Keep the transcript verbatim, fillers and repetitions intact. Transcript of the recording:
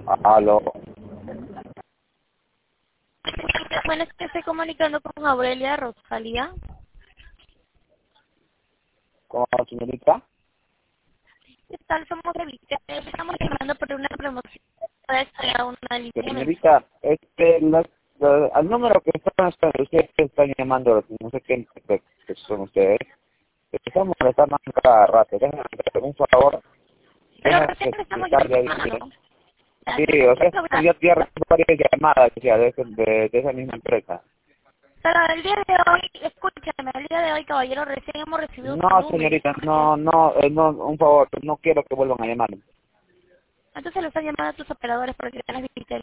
Aló, Bueno, es que estoy comunicando con Aurelia Rosalía. ¿cómo señorita? ¿Qué tal? Somos de Vita. Estamos llamando por una promoción para una línea mensual. Señorita, este, la, la- al número que están, ustedes están llamando, no sé qué, qué- qué son ustedes, estamos molestando cada rato, déjenme hacer un favor, Pero déjenme recién le estamos explicarle a alguien. llamando. Sí, o sea, ya, ya recibí varias llamadas ya, de, ese- de, de esa misma empresa. Pero el día de hoy, escúchame, el día de hoy, caballero, recién hemos recibido No, su número. señorita, no, no, eh, no, un favor, no quiero que vuelvan a llamarme. Entonces le están llamando a tus operadores porque ya las visité.